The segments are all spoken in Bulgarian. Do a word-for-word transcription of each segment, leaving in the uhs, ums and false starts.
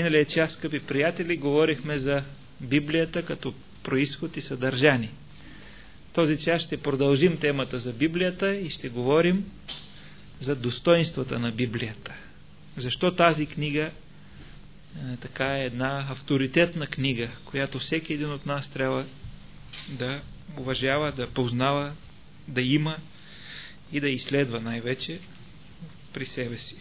миналия час, скъпи приятели, говорихме за Библията като произход и съдържание. Този час ще продължим темата за Библията и ще говорим за достоинствата на Библията. Защо тази книга е, така е една авторитетна книга, която всеки един от нас трябва да уважава, да познава, да има и да изследва най-вече при себе си.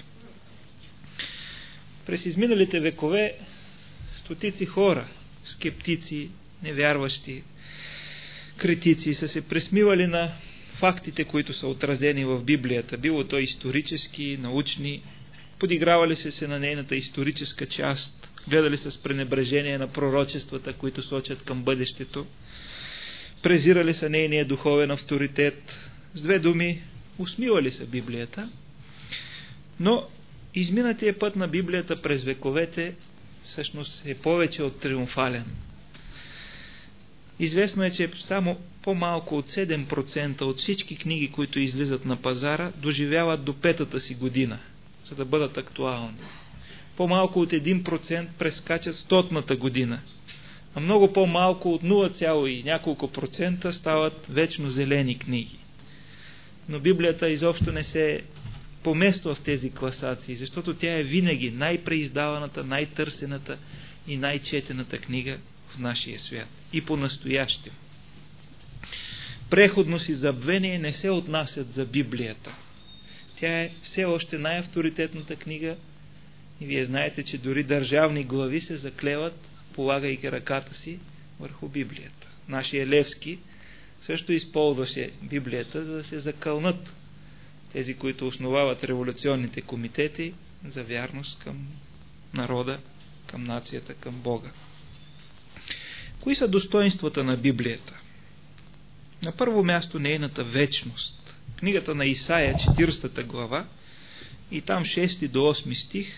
През изминалите векове стотици хора, скептици, невярващи, критици са се присмивали на фактите, които са отразени в Библията. Било то исторически, научни, подигравали се се на нейната историческа част, гледали с пренебрежение на пророчествата, които сочат към бъдещето, презирали са нейния духовен авторитет. С две думи, усмивали са Библията, но изминатия път на Библията през вековете всъщност е повече от триумфален. Известно е, че само по-малко от седем процента от всички книги, които излизат на пазара, доживяват до петата си година, за да бъдат актуални. По-малко от един процент прескачат стотната година, а много по-малко от нула цяло и няколко процента стават вечно зелени книги. Но Библията изобщо не се помества в тези класации, защото тя е винаги най-преиздаваната, най-търсената и най-четената книга в нашия свят. И по-настоящем. Преходност и забвение не се отнасят за Библията. Тя е все още най-авторитетната книга и вие знаете, че дори държавни глави се заклеват, полагайки ръката си върху Библията. Нашия Левски също използваше Библията, за да се закълнат тези, които основават революционните комитети за вярност към народа, към нацията, към Бога. Кои са достоинствата на Библията? На първо място нейната вечност. Книгата на Исаия, четиридесета глава, и там шести до осми стих,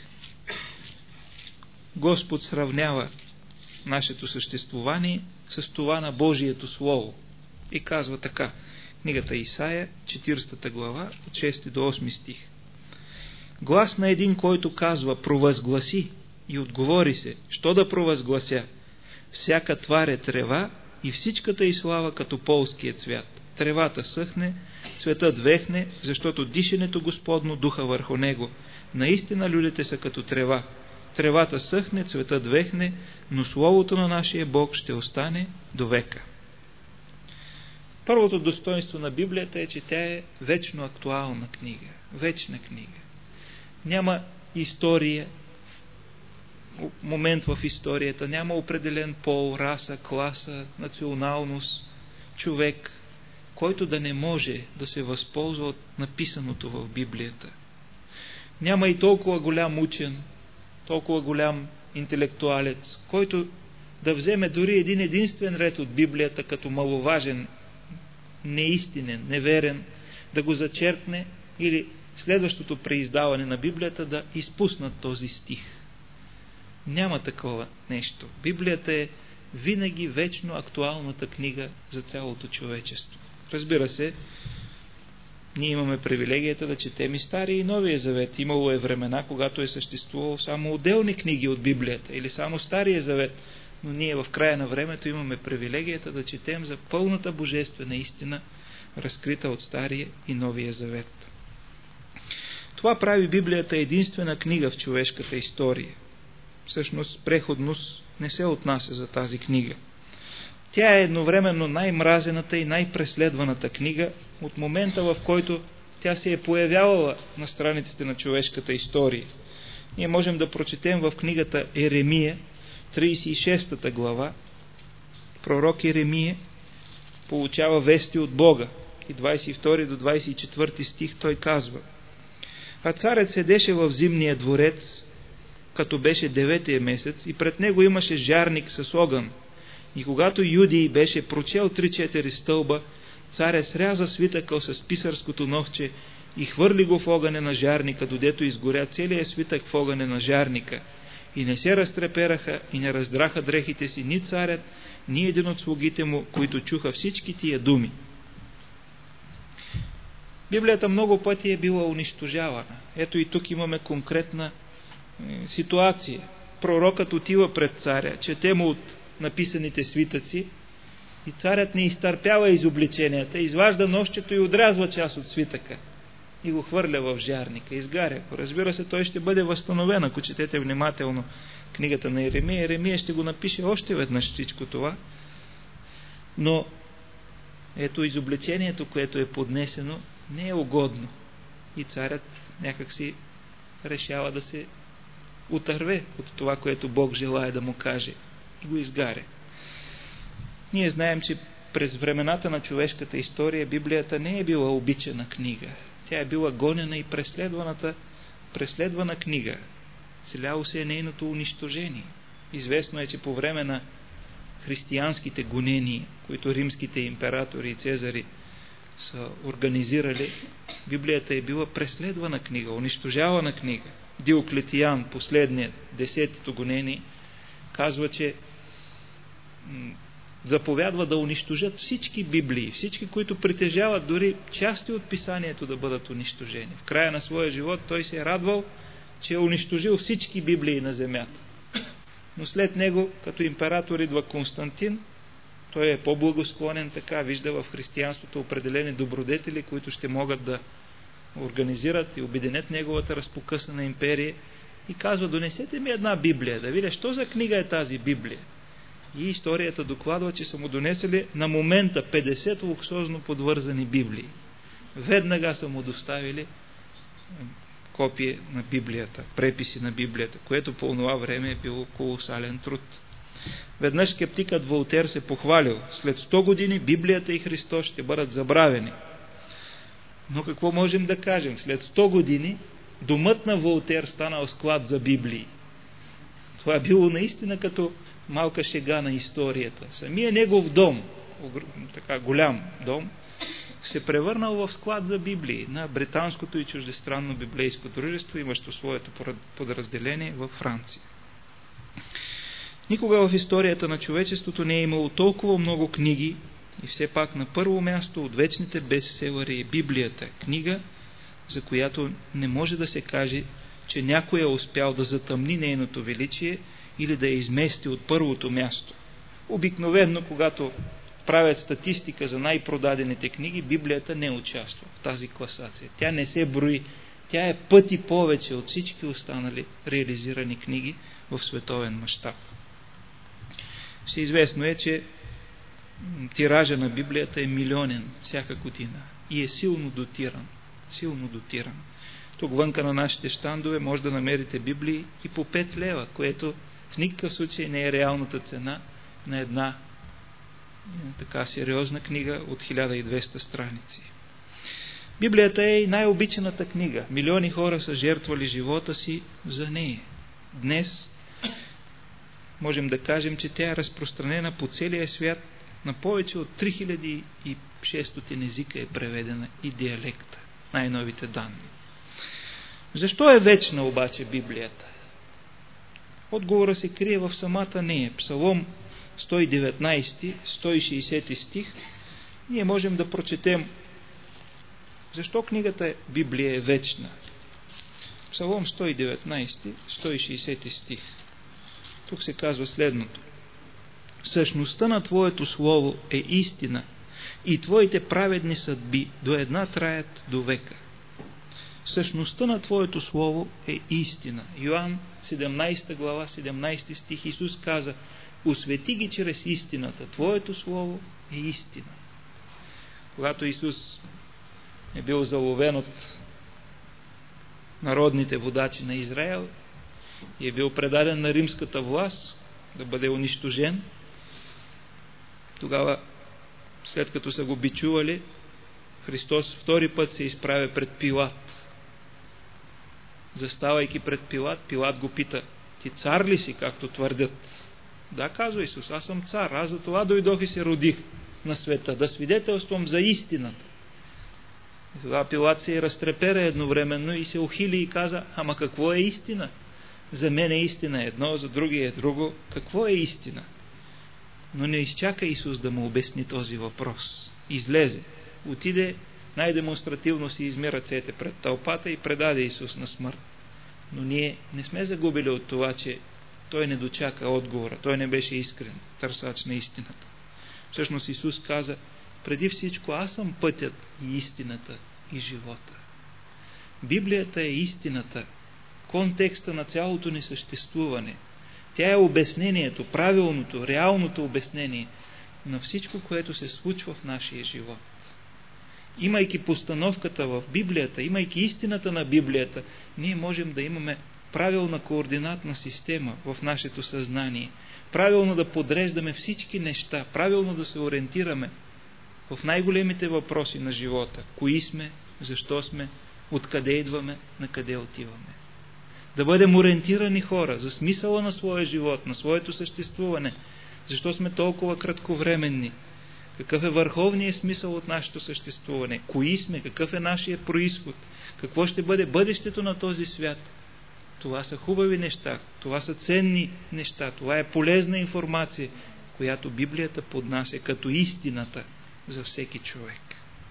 Господ сравнява нашето съществуване с това на Божието Слово. И казва така, книгата Исаия, четиридесета глава, от шести до осми стих. Глас на един, който казва, провъзгласи, и отговори се, що да провъзглася? Всяка твар е трева и всичката й слава като полския цвят. Тревата съхне, цветът вехне, защото дишането Господно духа върху него. Наистина людите са като трева. Тревата съхне, цветът вехне, но словото на нашия Бог ще остане до века. Първото достоинство на Библията е, че тя е вечно актуална книга, вечна книга. Няма история, момент в историята, няма определен пол, раса, класа, националност, човек, който да не може да се възползва от написаното в Библията. Няма и толкова голям учен, толкова голям интелектуалец, който да вземе дори един единствен ред от Библията като маловажен, неистинен, неверен, да го зачеркне или следващото преиздаване на Библията да изпуснат този стих. Няма такова нещо. Библията е винаги вечно актуалната книга за цялото човечество. Разбира се, ние имаме привилегията да четем и Стария и Новия Завет. Имало е времена, когато е съществувало само отделни книги от Библията или само Стария Завет, но ние в края на времето имаме привилегията да четем за пълната божествена истина, разкрита от Стария и Новия Завет. Това прави Библията единствена книга в човешката история. Всъщност, преходност не се отнася за тази книга. Тя е едновременно най-мразената и най-преследваната книга от момента, в който тя се е появявала на страниците на човешката история. Ние можем да прочетем в книгата Еремия, тридесет и шеста глава, пророк Еремия получава вести от Бога. И двадесет и втори до двадесет и четвърти стих той казва: А царят седеше в зимния дворец, като беше деветия месец, и пред него имаше жарник с огън. И когато Юдий беше прочел три-четири стълба, царя сряза свитъкъл с писарското нохче и хвърли го в огъня на жарника, додето изгоря целият свитък в огъня на жарника. И не се разтрепераха и не раздраха дрехите си ни царят, ни един от слугите му, които чуха всички тия думи. Библията много пъти е била унищожавана. Ето и тук имаме конкретна е, ситуация. пророкът отива пред царя, чете му от написаните свитъци и царят не изтърпява изобличенията, изважда нощчето и отрязва част от свитъка и го хвърля в жарника, изгаря. Разбира се, той ще бъде възстановен, ако четете внимателно книгата на Еремия. Еремия ще го напише още веднъж всичко това, но ето изобличението, което е поднесено, не е угодно и царят някак си решава да се отърве от това, което Бог желая да му каже и го изгаря. Ние знаем, че през времената на човешката история Библията не е била обичана книга. Тя е била гонена и преследваната, преследвана книга. Целяло се е нейното унищожение. Известно е, че по време на християнските гонения, които римските императори и цезари са организирали, Библията е била преследвана книга, унищожавана книга. Диоклетиян, последният, десетото гонение, казва, че заповядва да унищожат всички Библии, всички, които притежават дори части от писанието да бъдат унищожени. В края на своя живот той се е радвал, че е унищожил всички Библии на земята. Но след него, като император, идва Константин. Той е по-благосклонен, така вижда в християнството определени добродетели, които ще могат да организират и обединят неговата разпокъсана империя, и казва: донесете ми една Библия, да видя, що за книга е тази Библия. И историята докладва, че са му донесели на момента петдесет луксозно подвързани Библии. Веднага са му доставили копие на Библията, преписи на Библията, което по това време е било колосален труд. Веднъж скептикът Волтер се похвалил: след сто години Библията и Христос ще бъдат забравени. Но какво можем да кажем? След сто години домът на Волтер станал склад за Библии. Това е било наистина като малка шега на историята. Самия негов дом, така голям дом, се превърнал в склад за Библии на британското и чуждестранно библейско дружество, имащо своето подразделение във Франция. Никога в историята на човечеството не е имало толкова много книги, и все пак на първо място от вечните бестселъри е Библията, книга, за която не може да се каже, че някой е успял да затъмни нейното величие или да я измести от първото място. Обикновено, когато правят статистика за най-продадените книги, Библията не участва в тази класация. Тя не се брои. Тя е пъти повече от всички останали реализирани книги в световен мащаб. Всеизвестно е, че тиража на Библията е милионен всяка година и е силно дотиран. Силно дотиран. Тук вънка на нашите щандове може да намерите Библии и по пет лева, което в никакъв случай не е реалната цена на една така сериозна книга от хиляда и двеста страници. Библията е и най-обичаната книга. Милиони хора са жертвали живота си за нея. Днес можем да кажем, че тя е разпространена по целия свят, на повече от три хиляди и шестстотин езика е преведена и диалекта, най-новите данни. Защо е вечна обаче Библията? Отговора се крие в самата нея. Псалом сто и деветнайсети, сто и шейсети стих, ние можем да прочетем защо книгата Библия е вечна. Псалом сто и деветнайсети, сто и шейсети стих. Тук се казва следното: същността на Твоето слово е истина и Твоите праведни съдби до една траят до века. Същността на Твоето слово е истина. Йоан седемнайсета глава, седемнайсети стих, Исус каза: освети ги чрез истината. Твоето слово е истина. Когато Исус е бил заловен от народните водачи на Израел и е бил предаден на римската власт да бъде унищожен, тогава, след като са го бичували, Христос втори път се изправя пред Пилат. Заставайки пред Пилат, Пилат го пита: ти цар ли си, както твърдят? Да, казва Исус, аз съм цар, аз за това дойдох и се родих на света, да свидетелствам за истината. И тогава Пилат се разтрепера едновременно и се ухили и каза: ама какво е истина? За мен е истина едно, за други е друго. Какво е истина? Но не изчака Исус да му обясни този въпрос. Излезе, отиде, най-демонстративно си изми ръцете пред тълпата и предаде Исус на смърт. Но ние не сме загубили от това, че той не дочака отговора, той не беше искрен търсач на истината. Всъщност Исус каза: преди всичко аз съм пътят и истината и живота. Библията е истината, контекста на цялото ни съществуване. Тя е обяснението, правилното, реалното обяснение на всичко, което се случва в нашия живот. Имайки постановката в Библията, имайки истината на Библията, ние можем да имаме правилна координатна система в нашето съзнание, правилно да подреждаме всички неща, правилно да се ориентираме в най-големите въпроси на живота. Кои сме, защо сме, откъде идваме, на къде отиваме. Да бъдем ориентирани хора за смисъла на своя живот, на своето съществуване. Защо сме толкова кратковременни? Какъв е върховният смисъл от нашето съществуване? Кои сме? Какъв е нашия произход? Какво ще бъде бъдещето на този свят? Това са хубави неща, това са ценни неща, това е полезна информация, която Библията поднася като истината за всеки човек.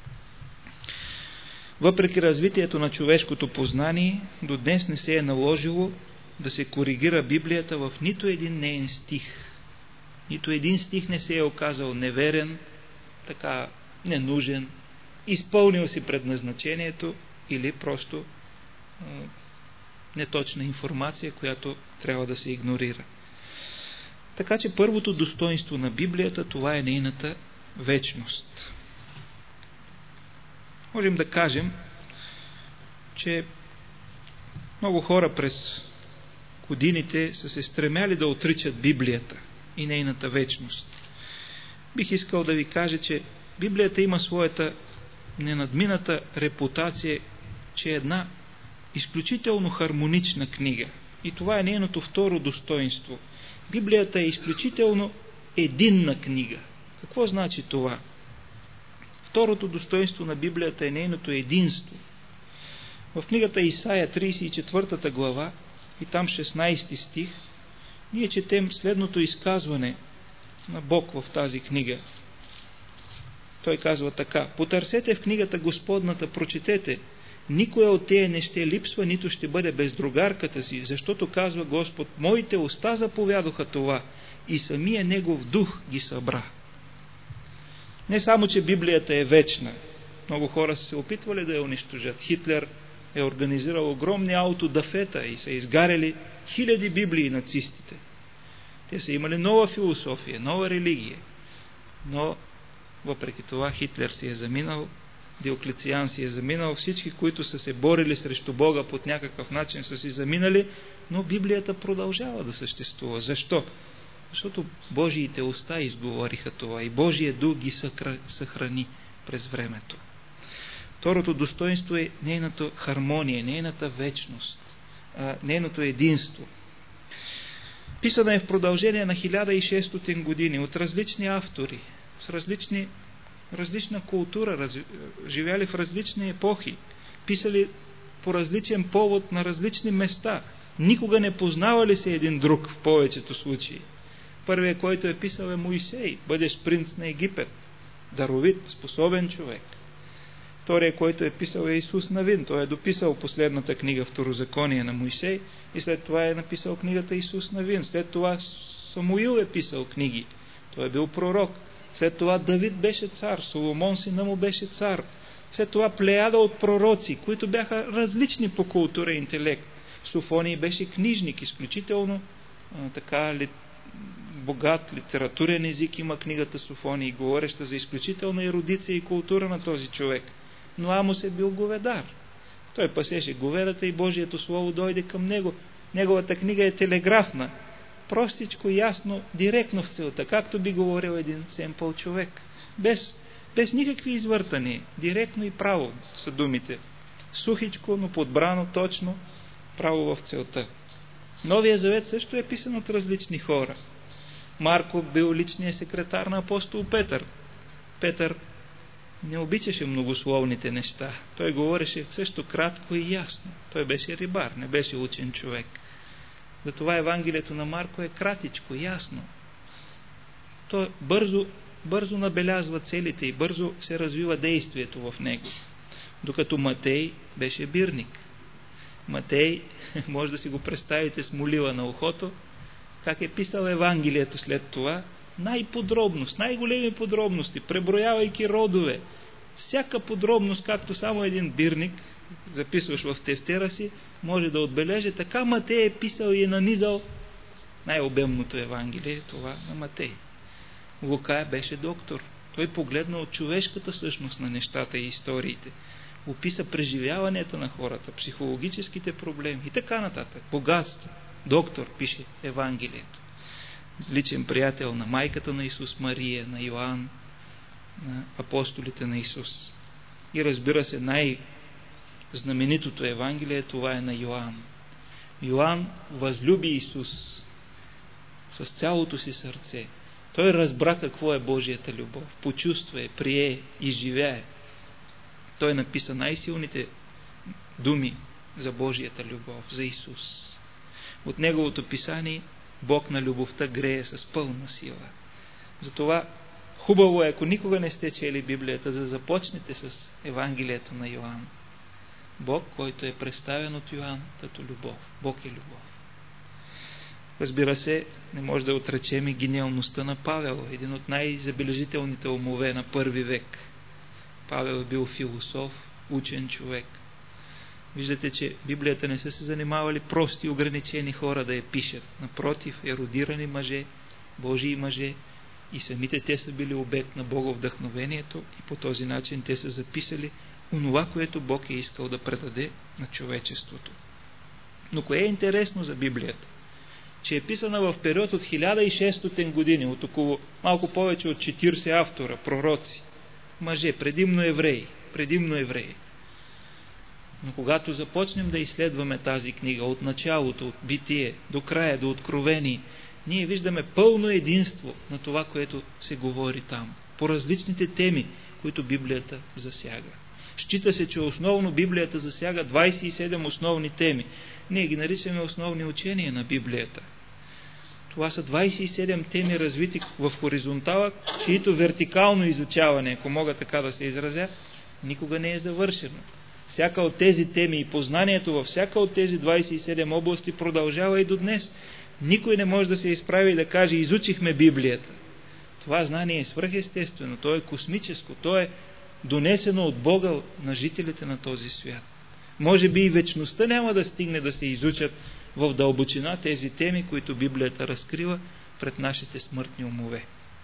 Въпреки развитието на човешкото познание, до днес не се е наложило да се коригира Библията в нито един неин стих. Нито един стих не се е оказал неверен, така ненужен, изпълнил си предназначението или просто е, неточна информация, която трябва да се игнорира. Така че първото достоинство на Библията, това е нейната вечност. Можем да кажем, че много хора през годините са се стремяли да отричат Библията и нейната вечност. Бих искал да ви кажа, че Библията има своята ненадмината репутация, че е една изключително хармонична книга. И това е нейното второ достоинство. Библията е изключително единна книга. Какво значи това? Второто достоинство на Библията е нейното единство. В книгата Исаия, тридесет и четвърта глава, и там шестнадесети стих, ние четем следното изказване на Бог в тази книга. Той казва така: потърсете в книгата Господната, прочетете, никоя от тея не ще липсва, нито ще бъде без другарката си, защото казва Господ: моите уста заповядоха това и самия Негов дух ги събра. Не само, че Библията е вечна. Много хора са се опитвали да я унищожат. Хитлер е организирал огромни аутодафета и са изгаряли хиляди Библии нацистите. Те са имали нова философия, нова религия. Но въпреки това Хитлер си е заминал, Диоклециан си е заминал, всички, които са се борили срещу Бога под някакъв начин, са си заминали, но Библията продължава да съществува. Защо? Защото Божиите уста изговориха това и Божия дух ги съхрани през времето. Второто достоинство е нейната хармония, нейната вечност, нейното единство. Писана е в продължение на хиляда и шестстотин години от различни автори, с различни, различна култура, раз, живяли в различни епохи, писали по различен повод на различни места, никога не познавали се един друг в повечето случаи. Първият, който е писал, е Моисей, бъдещ принц на Египет, даровит, способен човек. Вторият, който е писал, е Исус Навин. Той е дописал последната книга Второзаконие на Моисей и след това е написал книгата Исус Навин. След това Самуил е писал книги. Той е бил пророк. След това Давид беше цар, Соломон сина му беше цар. След това плеяда от пророци, които бяха различни по култура и интелект. Софоний беше книжник, изключително а, така ли, богат литературен език има книгата Софоний, говореща за изключителна ерудиция и култура на този човек. Но Амос е бил говедар. Той пасеше говедата и Божието Слово дойде към него. Неговата книга е телеграфна. Простичко, ясно, директно в целта, както би говорил един семпъл човек. Без, без никакви извъртания. Директно и право са думите. Сухичко, но подбрано точно, право в целта. Новия завет също е писан от различни хора. Марко бил личният секретар на апостол Петър. Петър не обичаше многословните неща. Той говореше също кратко и ясно. Той беше рибар, не беше учен човек. Затова Евангелието на Марко е кратичко, ясно. Той бързо, бързо набелязва целите и бързо се развива действието в него. Докато Матей беше бирник. Матей, може да си го представите с молива на ухото, как е писал Евангелието след това, най-подробност, най-големи подробности, преброявайки родове, всяка подробност, както само един бирник, записваш в тефтера си, може да отбележи, така Матей е писал и е нанизал най-обемното Евангелие, това на Матей. Лука беше доктор. Той погледна от човешката същност на нещата и историите. Описа преживяванията на хората, психологическите проблеми и така нататък. Богатство. Доктор пише Евангелието. Личен приятел на майката на Исус Мария, на Йоан, на апостолите на Исус. И разбира се, най-знаменитото Евангелие, това е на Йоан. Йоан възлюби Исус с цялото си сърце. Той разбра какво е Божията любов. Почувства я, прие, изживя. Той написа най-силните думи за Божията любов, за Исус. От неговото писание Бог на любовта грее с пълна сила. Затова хубаво е, ако никога не сте чели Библията, да започнете с Евангелието на Йоан. Бог, който е представен от Йоан като любов. Бог е любов. Разбира се, не може да отречем и гениалността на Павел, един от най-забележителните умове на първи век. Павел е бил философ, учен човек. Виждате, че Библията не са се занимавали прости ограничени хора да я пишат. Напротив, ерудирани мъже, Божии мъже, и самите те са били обект на боговдъхновението и по този начин те са записали онова, което Бог е искал да предаде на човечеството. Но кое е интересно за Библията? Че е писана в период от хиляда и шестстотин години, от около малко повече от четиридесет автора, пророци, мъже, предимно евреи, предимно евреи. Но когато започнем да изследваме тази книга от началото, от Битие до края, до Откровение, ние виждаме пълно единство на това, което се говори там, по различните теми, които Библията засяга. Счита се, че основно Библията засяга двадесет и седем основни теми. Ние ги наричаме основни учения на Библията. Това са двадесет и седем теми, развити в хоризонтала, чието вертикално изучаване, ако мога така да се изразя, никога не е завършено. Всяка от тези теми и познанието във всяка от тези двадесет и седем области продължава и до днес. Никой не може да се изправи и да каже: изучихме Библията. Това знание е свръхестествено, то е космическо, то е донесено от Бога на жителите на този свят. Може би и вечността няма да стигне да се изучат в дълбочина тези теми, които Библията разкрива пред нашите смъртни умове.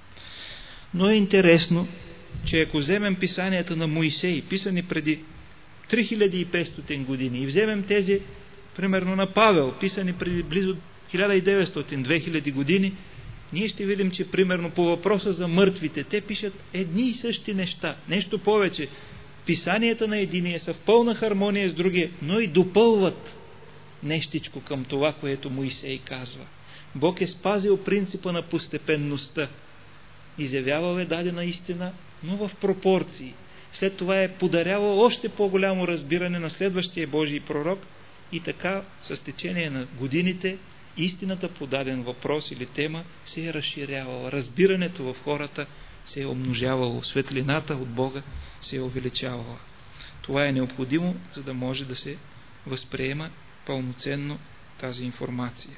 Но е интересно, че ако вземем писанията на Моисей, писани преди три хиляди и петстотин години, и вземем тези, примерно на Павел, писани преди близо хиляда и деветстотин до две хиляди години, ние ще видим, че примерно по въпроса за мъртвите, те пишат едни и същи неща. Нещо повече, писанията на единия са в пълна хармония с другия, но и допълват нещичко към това, което Моисей казва. Бог е спазил принципа на постепенността. Изявявал е дадена истина, но в пропорции. След това е подарявал още по-голямо разбиране на следващия Божий пророк и така с течение на годините истината по даден въпрос или тема се е разширявала. Разбирането в хората се е умножавало. Светлината от Бога се е увеличавала. Това е необходимо, за да може да се възприема пълноценно тази информация.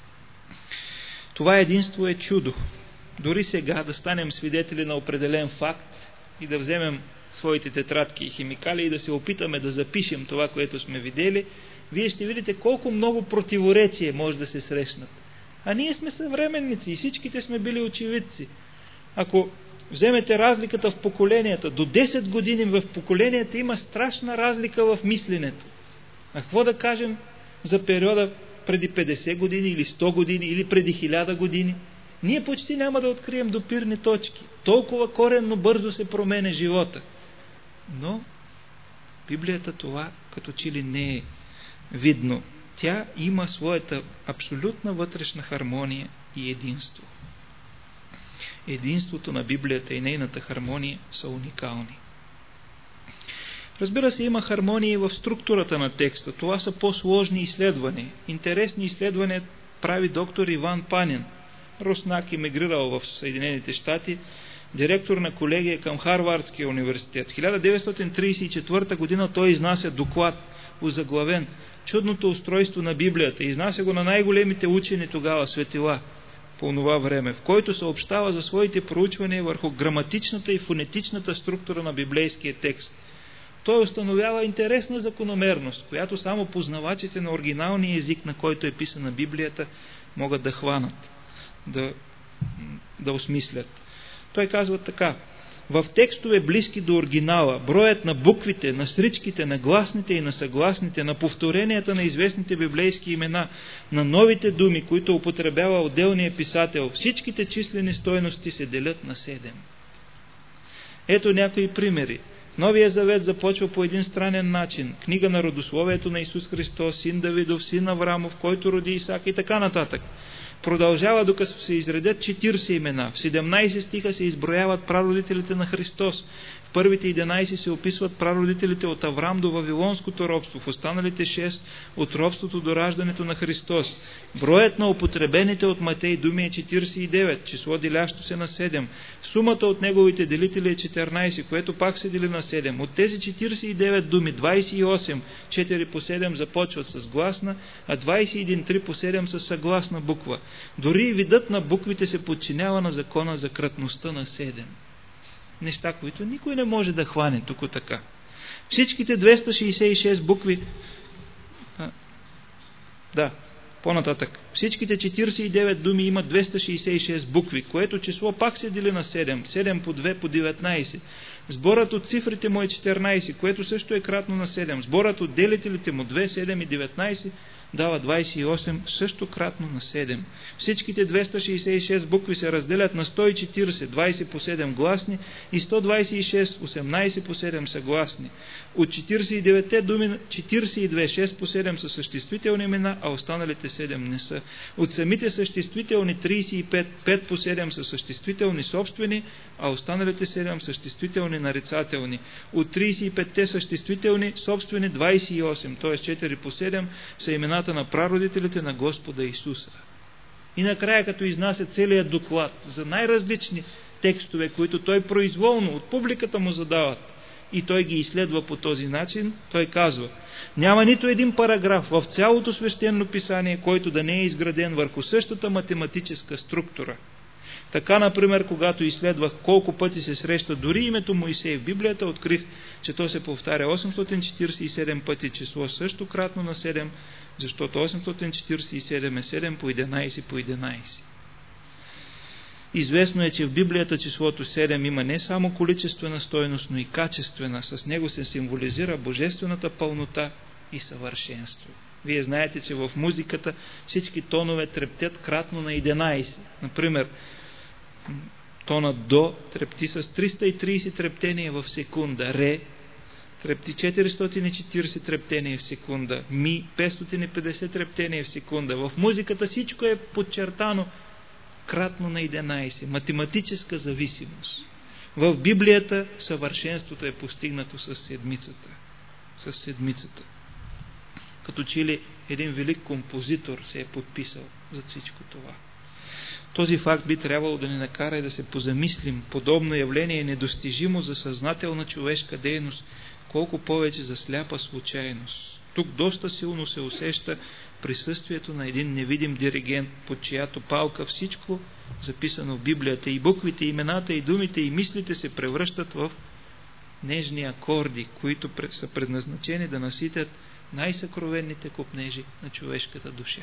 Това единство е чудо. Дори сега да станем свидетели на определен факт и да вземем своите тетрадки и химикали и да се опитаме да запишем това, което сме видели, вие ще видите колко много противоречие може да се срещнат. А ние сме съвременници и всичките сме били очевидци. Ако вземете разликата в поколенията, до десет години в поколенията има страшна разлика в мисленето. А какво да кажем за периода преди петдесет години или сто години или преди хиляда години? Ние почти няма да открием допирни точки. Толкова коренно бързо се променя живота. Но Библията това като че ли не е видно. Тя има своята абсолютна вътрешна хармония и единство. Единството на Библията и нейната хармония са уникални. Разбира се, има хармония и в структурата на текста. Това са по-сложни изследвания. Интересни изследвания прави доктор Иван Панин. руснак, емигрирал в Съединените щати, директор на колегия към Харвардския университет. В хиляда деветстотин тридесет и четвърта година той изнася доклад, озаглавен "Чудното устройство на Библията". Изнася го на най-големите учени тогава, светила. по това време, в който съобщава за своите проучвания върху граматичната и фонетичната структура на библейския текст. Той установява интересна закономерност, която само познавачите на оригиналния език, на който е писана Библията, могат да хванат, да, да осмислят. Той казва така: в текстове близки до оригинала, броят на буквите, на сричките, на гласните и на съгласните, на повторенията на известните библейски имена, на новите думи, които употребява отделния писател, всичките числени стойности се делят на седем. Ето някои примери. Новия завет започва по един странен начин. Книга на родословието на Исус Христос, син Давидов, син Аврамов, който роди Исак и така нататък. Продължава, докато се изредят четиридесет имена. В седемнадесет стиха се изброяват прародителите на Христос. В първите единадесет се описват прародителите от Аврам до Вавилонското робство. В останалите шест от робството до раждането на Христос. Броят на употребените от Матей думи е четиридесет и девет, число делящо се на седем. Сумата от неговите делители е четиринадесет, което пак се дели на седем. От тези четиридесет и девет думи, двадесет и осем, четири по седем започват с гласна, а двадесет и един, три по седем с съгласна буква. Дори и видът на буквите се подчинява на закона за кратността на седем. Неща, които никой не може да хване тук така. Всичките двеста шейсет и шест букви... А, да, по-нататък. Всичките четиридесет и девет думи имат двеста шейсет и шест букви, което число пак се дели на седем. седем по две по деветнадесет. Сборът от цифрите му е четиринадесет, което също е кратно на седем. Сборът от делителите му две, седем и деветнадесет дава двадесет и осем, също кратно на седем. Всичките двеста шейсет и шест букви се разделят на сто и четиридесет, двадесет по седем гласни и сто двадесет и шест, осемнадесет по седем съгласни. От четиридесет и деветте думи, четиридесет и две, шест по седем са съществителни имена, а останалите седем не са. От самите съществителни тридесет и пет, пет по седем са съществителни собствени, а останалите седем съществителни нарицателни. От тридесет и петте съществителни собствени двадесет и осем, т.е. четири по седем са имената на прародителите на Господа Исуса. И накрая, като изнася целият доклад за най-различни текстове, които той произволно от публиката му задават, и той ги изследва по този начин, той казва: няма нито един параграф в цялото свещено писание, който да не е изграден върху същата математическа структура. Така, например, когато изследвах колко пъти се среща дори името Моисей в Библията, открих, че то се повтаря осемстотин четиридесет и седем пъти, число също кратно на седем, защото осемстотин четиридесет и седем е седем по единадесет по единадесет. Известно е, че в Библията числото седем има не само количествена стойност, но и качествена. С него се символизира божествената пълнота и съвършенство. Вие знаете, че в музиката всички тонове трептят кратно на единадесет. Например, тонът до трепти с триста и тридесет трептения в секунда, ре трепти четиристотин и четиридесет трептения в секунда, ми петстотин и петдесет трептения в секунда. В музиката всичко е подчертано кратно на единадесет. Математическа зависимост. В Библията съвършенството е постигнато с седмицата. С седмицата. Като че ли един велик композитор се е подписал за всичко това. Този факт би трябвало да ни накара и да се позамислим. Подобно явление е недостижимо за съзнателна човешка дейност, колко повече за сляпа случайност. Тук доста силно се усеща присъствието на един невидим диригент, под чиято палка всичко, записано в Библията, и буквите, и имената, и думите, и мислите се превръщат в нежни акорди, които са предназначени да наситят най-съкровенните копнежи на човешката душа.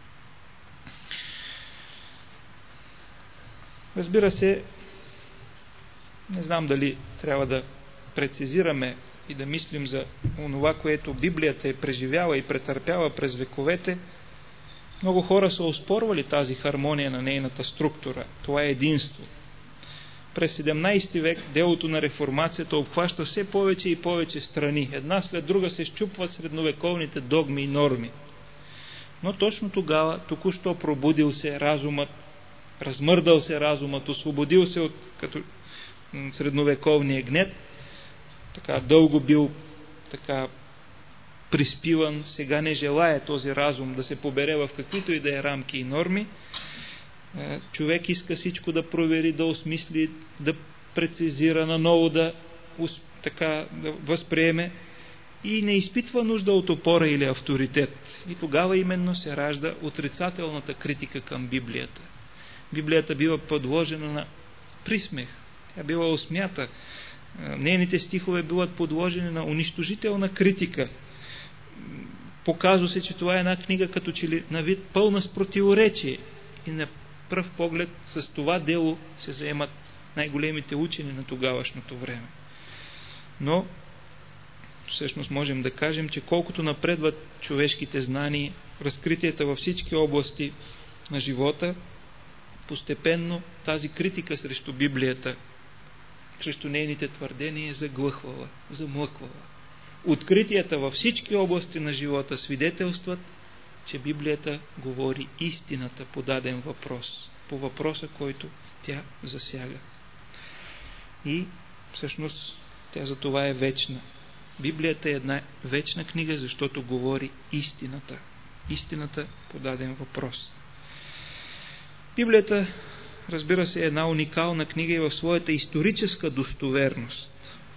Разбира се, не знам дали трябва да прецизираме и да мислим за онова, което Библията е преживяла и претърпяла през вековете. Много хора са оспорвали тази хармония на нейната структура. Това е единство. През седемнадесети век делото на реформацията обхваща все повече и повече страни. Една след друга се счупват средновековните догми и норми. Но точно тогава, току-що пробудил се разумът, размърдал се разумът, освободил се от като средновековния гнет, така дълго бил така приспиван, сега не желая този разум да се побере в каквито и да е рамки и норми. Човек иска всичко да провери, да осмисли, да прецизира, наново да, така, да възприеме и не изпитва нужда от опора или авторитет. И тогава именно се ражда отрицателната критика към Библията. Библията бива подложена на присмех. Тя била осмята. Нейните стихове биват подложени на унищожителна критика. Показва се, че това е една книга като че ли на вид пълна с противоречие. И на пръв поглед с това дело се заемат най-големите учени на тогавашното време. Но всъщност можем да кажем, че колкото напредват човешките знания, разкритията във всички области на живота, постепенно тази критика срещу Библията, срещу нейните твърдения е заглъхвала, замлъквала. Откритията във всички области на живота свидетелстват, че Библията говори истината по даден въпрос, по въпроса, който тя засяга. И всъщност тя за това е вечна. Библията е една вечна книга, защото говори истината. Истината по даден въпрос. Библията, разбира се, е една уникална книга и в своята историческа достоверност.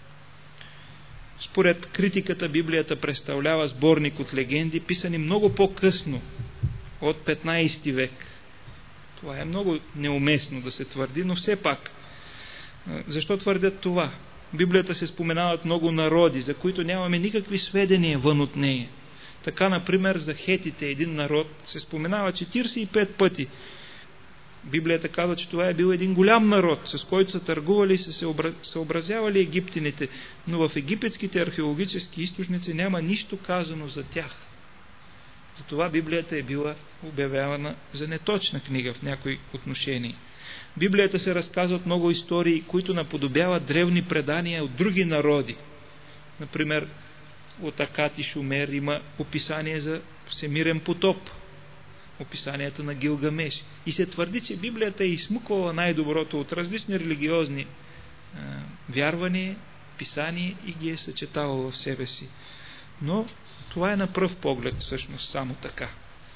Според критиката, Библията представлява сборник от легенди, писани много по-късно, от петнайсети век. Това е много неуместно да се твърди, но все пак. Защо твърдят това? Библията се споменават много народи, за които нямаме никакви сведения вън от нея. Така, например, за хетите, един народ, се споменава четирийсет и пет пъти. Библията казва, че това е бил един голям народ, с който са търгували и се съобразявали египтяните, но в египетските археологически източници няма нищо казано за тях. Затова Библията е била обявявана за неточна книга в някои отношения. В Библията се разказват много истории, които наподобяват древни предания от други народи. Например, от Акат и Шумер има описание за всемирен потоп, описанията на Гилгамеш. И се твърди, че Библията е изсмуквала най-доброто от различни религиозни е, вярвания, писания и ги е съчетавала в себе си. Но това е на пръв поглед всъщност само така.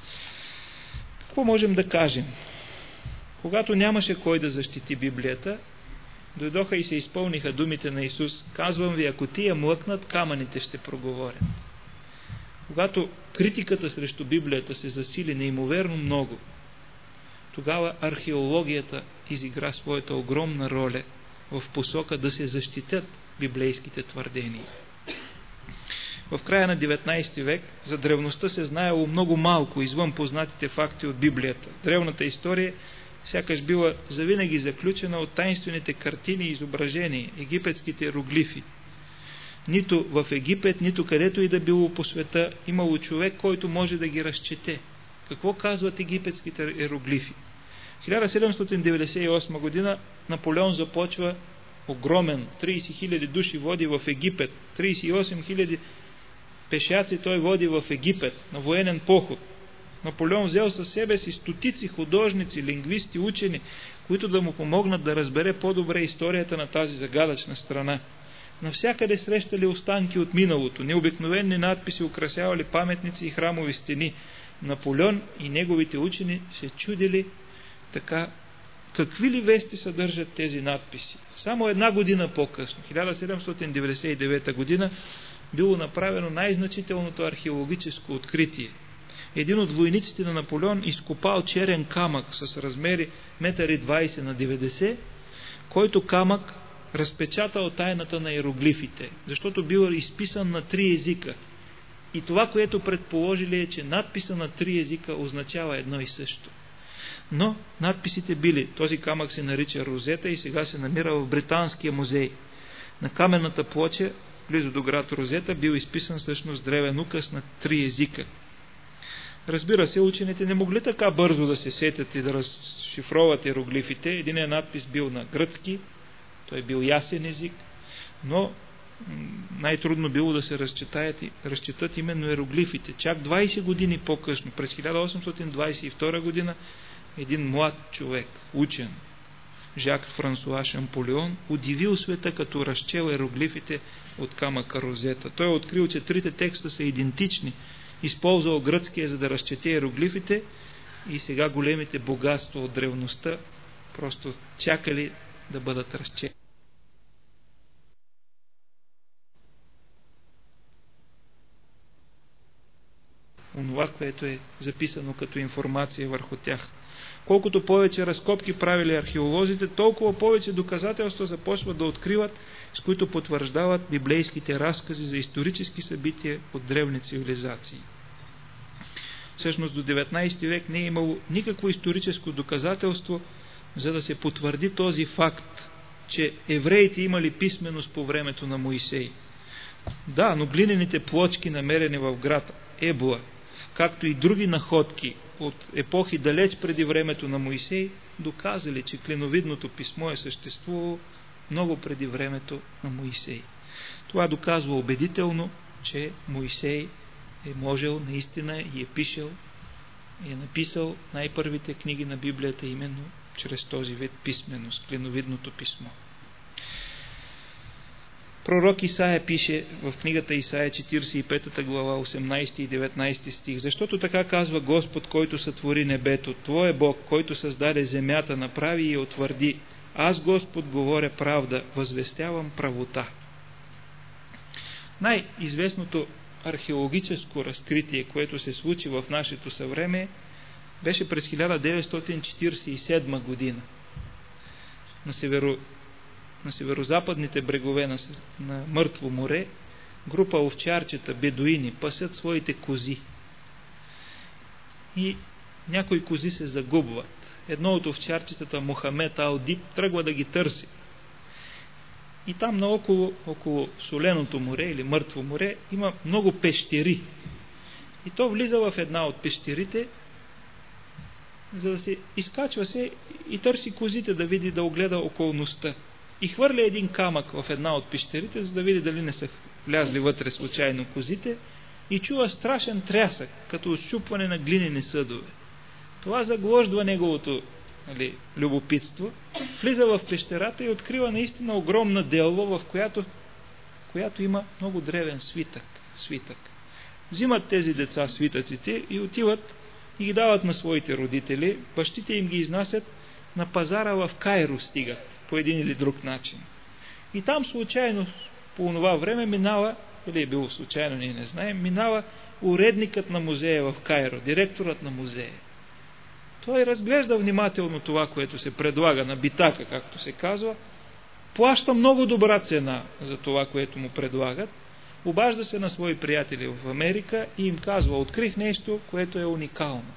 Какво можем да кажем? Когато нямаше кой да защити Библията, дойдоха и се изпълниха думите на Исус: казвам ви, ако тия млъкнат, камъните ще проговорят. Когато критиката срещу Библията се засили неимоверно много, тогава археологията изигра своята огромна роля в посока да се защитят библейските твърдения. В края на деветнайсети век за древността се знаело много малко извън познатите факти от Библията. Древната история сякаш била завинаги заключена от таинствените картини и изображения, египетските иероглифи. Нито в Египет, нито където и да било по света имало човек, който може да ги разчете. Какво казват египетските иероглифи? В хиляда седемстотин деветдесет и осма година Наполеон започва огромен, трийсет хиляди души води в Египет, трийсет и осем хиляди пешаци той води в Египет на военен поход. Наполеон взел със себе си стотици художници, лингвисти, учени, които да му помогнат да разбере по-добре историята на тази загадъчна страна. Навсякъде срещали останки от миналото, необикновени надписи украсявали паметници и храмови стени. Наполеон и неговите учени се чудили така, какви ли вести съдържат тези надписи. Само една година по-късно, хиляда седемстотин деветдесет и девета година, било направено най-значителното археологическо откритие. Един от войниците на Наполеон изкопал черен камък с размери едно двайсет метра на деветдесет, който камък разпечатал тайната на иероглифите, защото бил изписан на три езика. И това, което предположили, е, че надписа на три езика означава едно и също. Но надписите били: този камък се нарича Розета и сега се намира в Британския музей. На каменната плоча, близо до град Розета, бил изписан всъщност древен указ на три езика. Разбира се, учените не могли така бързо да се сетят и да разшифроват иероглифите. Единият надпис бил на гръцки, той бил ясен език, но най-трудно било да се разчитат, разчитат именно иероглифите. Чак двайсет години по-късно, през хиляда осемстотин двайсет и втора година, един млад човек, учен, Жак Франсуа Шамполеон, удивил света, като разчел иероглифите от камъка Розета. Той е открил, че трите текста са идентични, използвал гръцкия, за да разчете иероглифите, и сега големите богатства от древността просто чакали да бъдат разчетени. онова, което е записано като информация върху тях. Колкото повече разкопки правили археолозите, толкова повече доказателства започват да откриват, с които потвърждават библейските разкази за исторически събития от древни цивилизации. Всъщност до деветнайсети век не е имало никакво историческо доказателство, за да се потвърди този факт, че евреите имали писменост по времето на Моисей. Да, но глинените плочки, намерени в град Ебла, както и други находки от епохи далеч преди времето на Моисей, доказали, че клиновидното писмо е съществувало много преди времето на Моисей. Това доказва убедително, че Моисей е можел наистина и е пишел, и е написал най-първите книги на Библията именно чрез този вид писменост, клиновидното писмо. Пророк Исаия пише в книгата Исаия четиридесет и пета глава, осемнайсети и деветнайсети стих: защото така казва Господ, който сътвори небето, Твой Бог, който създаде земята, направи и утвърди. Аз, Господ, говоря правда, възвестявам правота. Най-известното археологическо разкритие, което се случи в нашето съвремие, беше през хиляда деветстотин четиридесет и седма година. На, северо, на северозападните брегове на, на Мъртво море група овчарчета, бедуини, пасят своите кози. И някои кози се загубват. Едно от овчарчетата, Мохамед Алдиб, тръгва да ги търси. И там наоколо, около Соленото море или Мъртво море, има много пещери. И то влиза в една от пещерите, за да се изкачва се и търси козите, да види, да огледа околността. И хвърля един камък в една от пещерите, за да види дали не са влязли вътре случайно козите, и чува страшен трясък, като отщупване на глинени съдове. Това заглождва неговото, нали, любопитство, влиза в пещерата и открива наистина огромна делва, в която, която има много древен свитък. свитък. Взимат тези деца свитъците и отиват и ги дават на своите родители. Бащите им ги изнасят на пазара в Кайро, стигат по един или друг начин. И там случайно по това време минава, или е било случайно, ние не знаем, минава уредникът на музея в Кайро, директорът на музея. Той разглежда внимателно това, което се предлага на битака, както се казва, плаща много добра цена за това, което му предлагат, обажда се на свои приятели в Америка и им казва: открих нещо, което е уникално.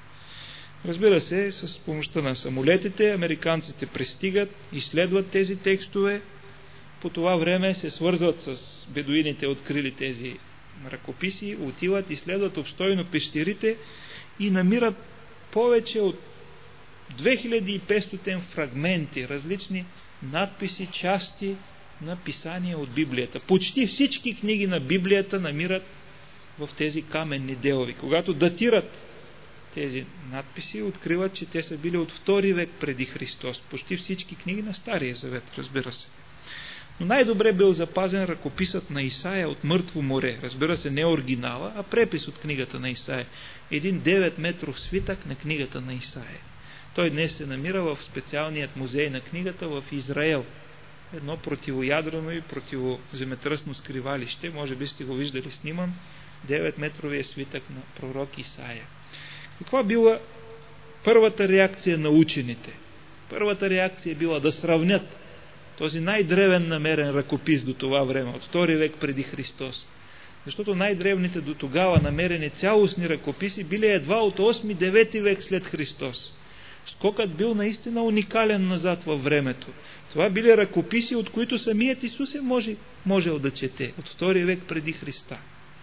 Разбира се, с помощта на самолетите, американците пристигат, изследват тези текстове, по това време се свързват с бедуините, открили тези ръкописи, отиват, изследват обстойно пещерите и намират повече от две хиляди и петстотин фрагменти, различни надписи, части на писания от Библията. Почти всички книги на Библията намират в тези каменни делови. Когато датират тези надписи, откриват, че те са били от втори век преди Христос. Почти всички книги на Стария завет, разбира се. Но най-добре бил запазен ръкописът на Исаия от Мъртво море. Разбира се, не оригинала, а препис от книгата на Исаия. Един девет метров свитък на книгата на Исаия. Той днес се намира в специалният музей на книгата в Израел. Едно противоядрено и противоземетръсно скривалище. Може би сте го виждали сниман. девет метровия свитък на пророк Исаия. Каква била първата реакция на учените? Първата реакция била да сравнят този най-древен намерен ръкопис до това време, от втори век преди Христос. Защото най-древните до тогава намерени цялостни ръкописи били едва от осми-девети век след Христос. Скокът бил наистина уникален назад във времето. Това били ръкописи, от които самият Исус е може, можел да чете, от втори век преди Христа.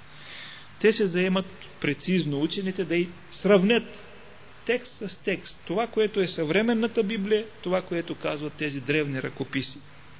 Те се заемат прецизно учените да и сравнят текст с текст. Това, което е съвременната Библия, това, което казват тези древни ръкописи.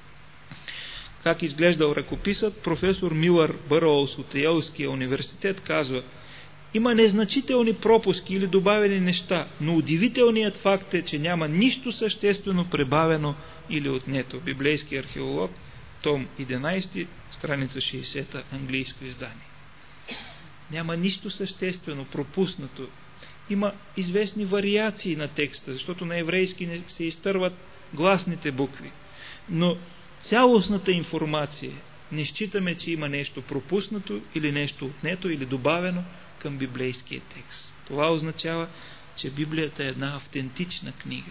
Как изглеждал ръкописът, професор Милър Бъроуз от Йейлския университет казва: има незначителни пропуски или добавени неща, но удивителният факт е, че няма нищо съществено прибавено или отнето. Библейски археолог, том единайсети, страница шейсета, английско издание. Няма нищо съществено пропуснато. Има известни вариации на текста, защото на еврейски не се изтърват гласните букви. Но цялостната информация не считаме, че има нещо пропуснато или нещо отнето или добавено към библейския текст. Това означава, че Библията е една автентична книга.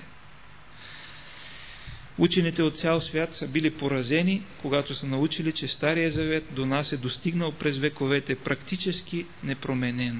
Учените от цял свят са били поразени, когато са научили, че Стария завет до нас е достигнал през вековете практически непроменен.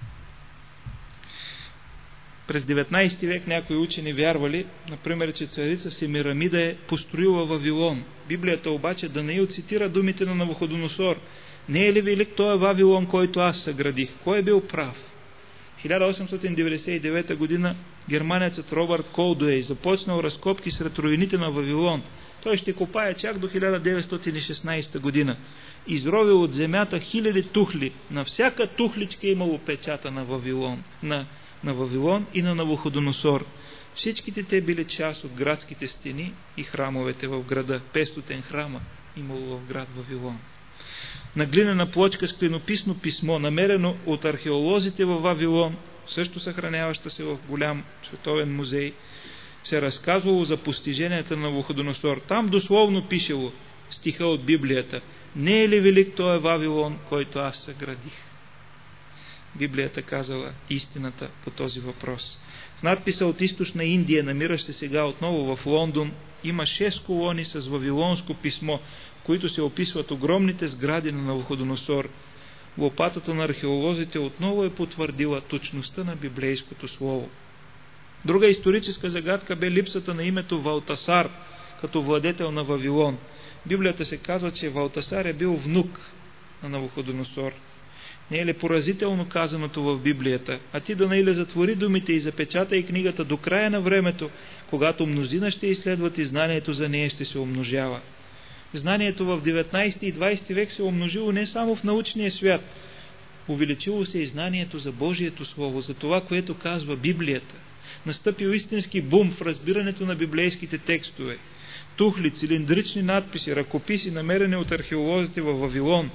През деветнайсети век някои учени вярвали, например, че царица Семирамида е построила Вавилон. Библията обаче Данаил цитира думите на Навуходоносор: „Не е ли велик този Вавилон, който аз съградих?“ Кой е бил прав? хиляда осемстотин деветдесет и девета година германецът Робърт Колдуей започнал разкопки сред руините на Вавилон. Той ще копае чак до хиляда деветстотин и шестнайсета година. Изровил от земята хиляди тухли. На всяка тухличка имало печата на Вавилон, на, на Вавилон и на Навуходоносор. Всичките те били част от градските стени и храмовете в града. петстотин храма имало в град Вавилон. На глинена плочка с клинописно писмо, намерено от археолозите във Вавилон, също съхраняваща се в голям световен музей, се разказвало за постиженията на Навуходоносор. Там дословно пишело стиха от Библията: „Не е ли велик този Вавилон, който аз съградих?“ Библията казала истината по този въпрос. В надписа от източна Индия, намиращ се сега отново в Лондон, има шест колони с вавилонско писмо, в които се описват огромните сгради на Навуходоносор. Лопатата на археолозите отново е потвърдила точността на библейското слово. Друга историческа загадка бе липсата на името Валтасар като владетел на Вавилон. Библията се казва, че Валтасар е бил внук на Навуходоносор. Не е ли поразително казаното в Библията? А ти, Данаиле, затвори думите и запечатай книгата до края на времето, когато мнозина ще изследват и знанието за нея ще се умножава. Знанието в деветнайсети и двайсети век се умножило не само в научния свят. Увеличило се и знанието за Божието Слово, за това, което казва Библията. Настъпил истински бум в разбирането на библейските текстове. Тухли, цилиндрични надписи, ръкописи, намерени от археолозите във Вавилон,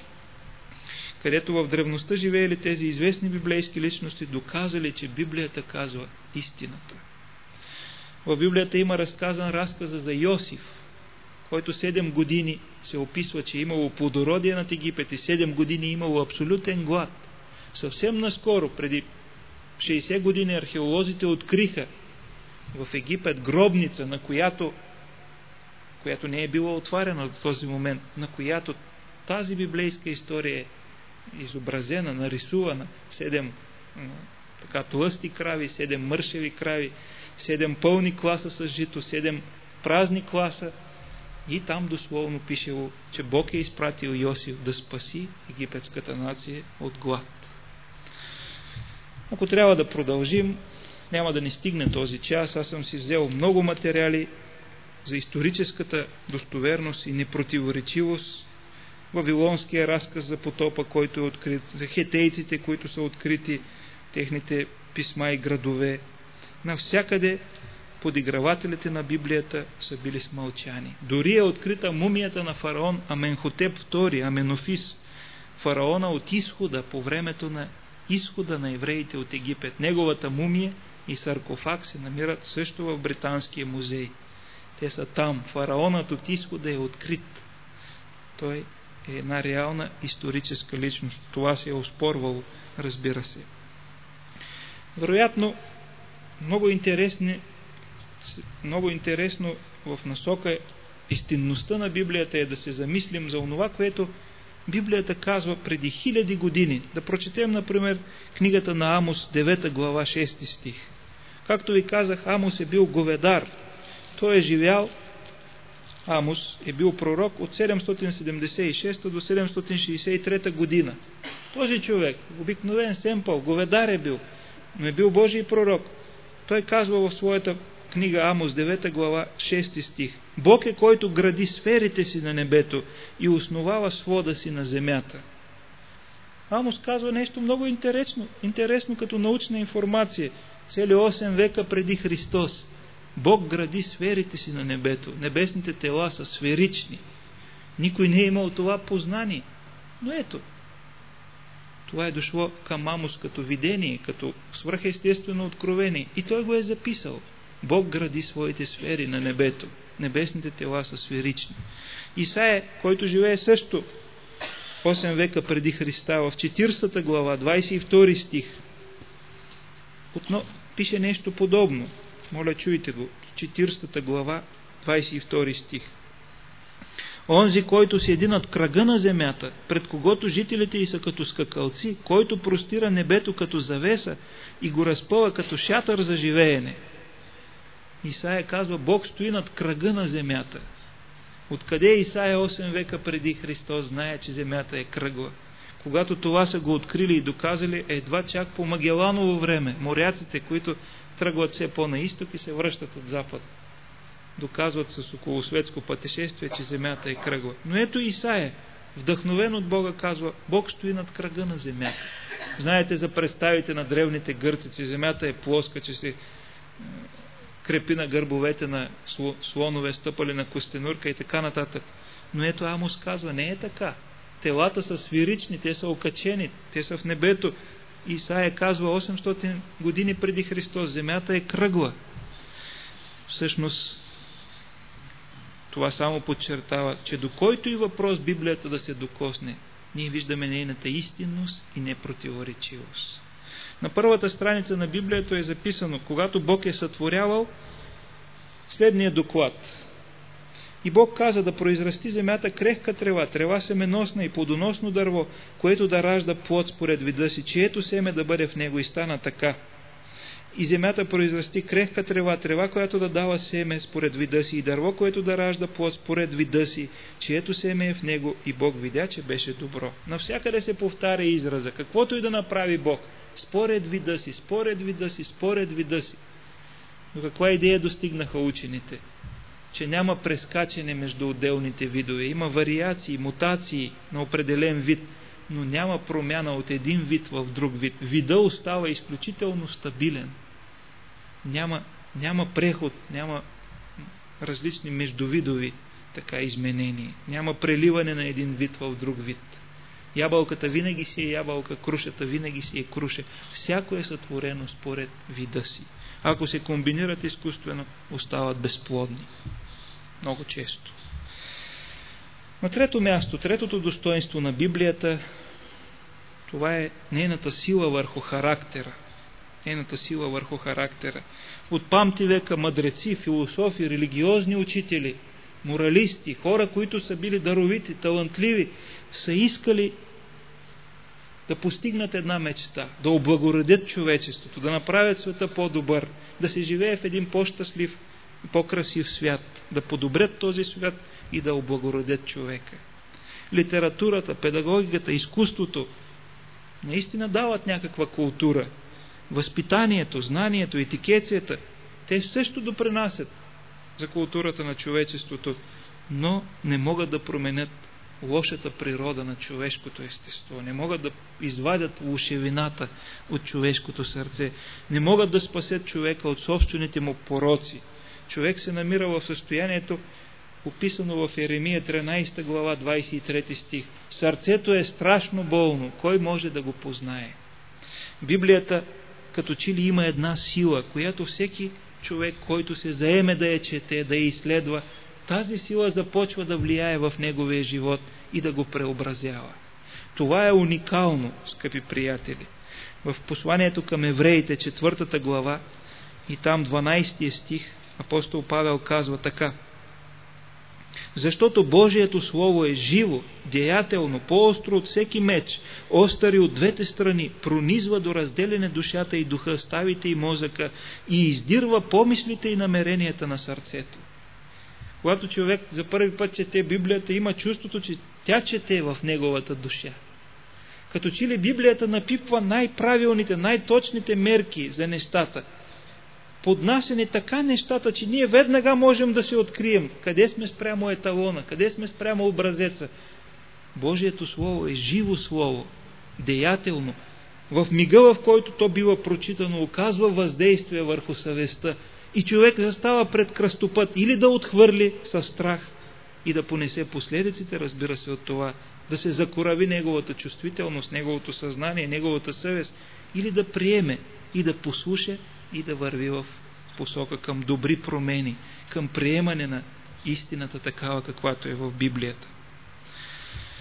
където в древността живеели тези известни библейски личности, доказали, че Библията казва истината. В Библията има разказан разказа за Йосиф, който седем години се описва, че е имало плодородие над Египет и седем години имало абсолютен глад. Съвсем наскоро, преди шейсет години, археолозите откриха в Египет гробница, на която, която не е била отварена до този момент, на която тази библейска история е изобразена, нарисувана. Седем така тлъсти крави, седем мършеви крави, седем пълни класа с жито, седем празни класа. И там дословно пишело, че Бог е изпратил Йосиф да спаси египетската нация от глад. Ако трябва да продължим, няма да ни стигне този час. Аз съм си взел много материали за историческата достоверност и непротиворечивост. Вавилонския разказ за потопа, който е открит, за хетейците, които са открити, техните писма и градове. Навсякъде подигравателите на Библията са били смълчани. Дори е открита мумията на фараон Аменхотеп втори, Аменофис, фараона от изхода, по времето на изхода на евреите от Египет. Неговата мумия и саркофаг се намират също в Британския музей. Те са там. Фараонът от изхода е открит. Той е една реална историческа личност. Това се е оспорвало, разбира се. Вероятно, много интересни Много интересно в насока истинността на Библията е да се замислим за онова, което Библията казва преди хиляди години. Да прочетем, например, книгата на Амос, девета глава, шести стих. Както ви казах, Амос е бил говедар. Той е живял, Амос е бил пророк от седемстотин седемдесет и шеста до седемстотин шейсет и трета година. Този човек, обикновен семпъл, говедар е бил, но е бил Божий пророк. Той казва в своята книга Амос, девета глава, шести стих: Бог е, който гради сферите си на небето и основава свода си на земята. Амос казва нещо много интересно, интересно като научна информация. Цели осем века преди Христос Бог гради сферите си на небето. Небесните тела са сферични. Никой не е имал това познание. Но ето, това е дошло към Амос като видение, като свръхестествено откровение. И той го е записал. Бог гради своите сфери на небето. Небесните тела са сферични. Исаия, който живее също осем века преди Христа, в четиридесета глава, двадесет и втори стих, отно, пише нещо подобно. Моля, чуйте го. четиридесета глава, двадесет и втори стих. Онзи, който седи над кръга на земята, пред когото жителите й са като скакалци, който простира небето като завеса и го разпъва като шатър за живеене. Исаия казва, Бог стои над кръга на земята. Откъде Исаия осем века преди Христос знае, че земята е кръгла? Когато това са го открили и доказали, едва чак по Магеланово време, моряците, които тръгват все по-на изток и се връщат от запад, доказват с околосветско пътешествие, че земята е кръгла. Но ето Исаия, вдъхновен от Бога, казва, Бог стои над кръга на земята. Знаете за представите на древните гърци, че земята е плоска, че се крепи на гърбовете на слонове, стъпали на костенурка и така нататък. Но ето Амос казва, не е така. Телата са сферични, те са окачени, те са в небето. Исаия казва, осемстотин години преди Христос, земята е кръгла. Всъщност, това само подчертава, че до който и въпрос Библията да се докосне, ние виждаме нейната истинност и непротиворечивост. На първата страница на Библията е записано, когато Бог е сътворявал, следния доклад. И Бог каза да произрасти земята крехка трева, трева семеносна и плодоносно дърво, което да ражда плод според вида си, чието семе да бъде в него, и стана така. И земята произрасти крехка трева, трева, която да дава семе според вида си, и дърво, което да ражда плод според вида си, чието семе е в него, и Бог видя, че беше добро. Навсякъде се повтаря израза, каквото и да направи Бог, според вида си, според вида си, според вида си. Но каква идея достигнаха учените? Че няма прескачане между отделните видове. Има вариации, мутации на определен вид, но няма промяна от един вид в друг вид. Вида остава изключително стабилен. Няма, няма преход, няма различни междувидови така изменения. Няма преливане на един вид в друг вид. Ябълката винаги си е ябълка, крушата винаги си е круша. Всяко е сътворено според вида си. Ако се комбинират изкуствено, остават безплодни. Много често. На трето място, третото достоинство на Библията, това е нейната сила върху характера. Нейната сила върху характера. От памти века мъдреци, философи, религиозни учители, моралисти, хора, които са били даровити, талантливи, са искали да постигнат една мечта, да облагородят човечеството, да направят света по-добър, да се живее в един по-щастлив и по-красив свят, да подобрят този свят и да облагородят човека. Литературата, педагогиката, изкуството наистина дават някаква култура. Възпитанието, знанието, етикецията, те също допринасят за културата на човечеството, но не могат да променят лошата природа на човешкото естество. Не могат да извадят лошевината от човешкото сърце. Не могат да спасят човека от собствените му пороци. Човек се намира в състоянието, описано в Еремия тринадесета глава, двадесет и трети стих. Сърцето е страшно болно. Кой може да го познае? Библията като че ли има една сила, която всеки човек, който се заеме да я чете, да я изследва, тази сила започва да влияе в неговия живот и да го преобразява. Това е уникално, скъпи приятели. В посланието към евреите, четвъртата глава, и там дванадесети стих, апостол Павел казва така: защото Божието Слово е живо, деятелно, по-остро от всеки меч, остър и от двете страни, пронизва до разделяне душата и духа, ставите и мозъка, и издирва помислите и намеренията на сърцето. Когато човек за първи път чете Библията, има чувството, че тя чете в неговата душа. Като че ли Библията напипва най-правилните, най-точните мерки за нещата. Поднасени така нещата, че ние веднага можем да се открием къде сме спрямо еталона, къде сме спрямо образеца. Божието Слово е живо Слово, деятелно. В мига, в който то бива прочитано, оказва въздействие върху съвестта и човек застава пред кръстопът или да отхвърли със страх и да понесе последиците, разбира се, от това, да се закорави неговата чувствителност, неговото съзнание, неговата съвест, или да приеме и да послуша и да върви в посока към добри промени, към приемане на истината такава, каквато е в Библията.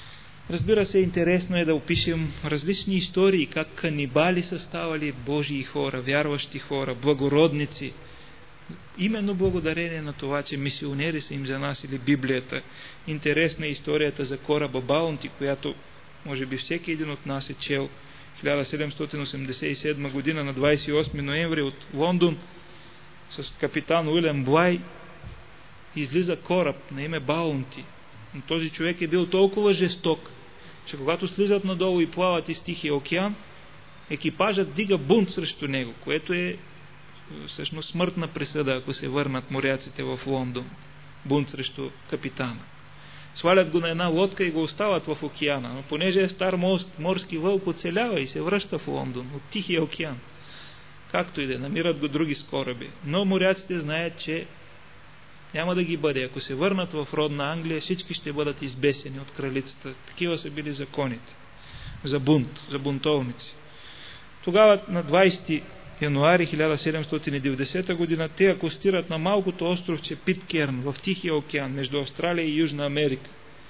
Разбира се, интересно е да опишем различни истории, как канибали са ставали Божии хора, вярващи хора, благородници. Именно благодарение на това, че мисионери са им занасили Библията. Интересна е историята за кораба Баунти, която може би всеки един от нас е чел. хиляда седемстотин осемдесет и седма година на двадесет и осми ноември от Лондон с капитан Уилям Блай излиза кораб на име Баунти. Но този човек е бил толкова жесток, че когато слизат надолу и плават из Тихия океан, екипажът дига бунт срещу него, което е всъщност смъртна присъда, ако се върнат моряците в Лондон. Бунт срещу капитана. Свалят го на една лодка и го остават в океана, но понеже е стар морски вълк, оцелява и се връща в Лондон от Тихия океан. Както и да, намират го други скораби. Но моряците знаят, че няма да ги бъде. Ако се върнат в родна Англия, всички ще бъдат избесени от кралицата. Такива са били законите за бунт, за бунтовници. Тогава на двадесети януари хиляда седемстотин и деветдесета година те акостират на малкото островче Питкерн в Тихия океан между Австралия и Южна Америка.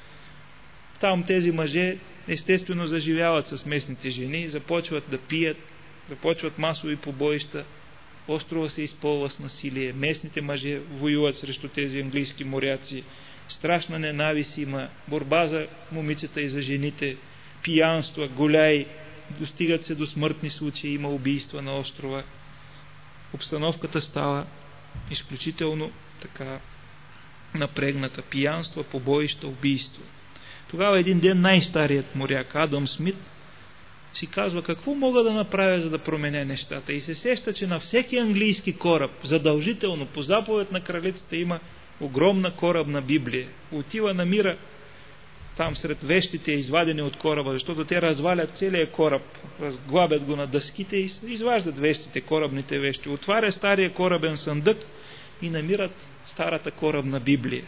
Там тези мъже естествено заживяват с местните жени, започват да пият, започват масови побоища, острова се изпълва с насилие, местните мъже воюват срещу тези английски моряци, страшна ненавист има, борба за момичета и за жените, пиянства, голяи, достигат се до смъртни случаи, има убийства на острова. Обстановката става изключително така напрегната. Пиянства, побоища, убийства. Тогава един ден най-старият моряк, Адам Смит, си казва какво мога да направя, за да променя нещата. И се сеща, че на всеки английски кораб, задължително, по заповед на кралицата, има огромна корабна Библия. Отива, намира там сред вещите, извадени от кораба, защото те развалят целия кораб, разглабят го на дъските и изваждат вещите, корабните вещи. Отваря стария корабен съндък и намират старата корабна Библия.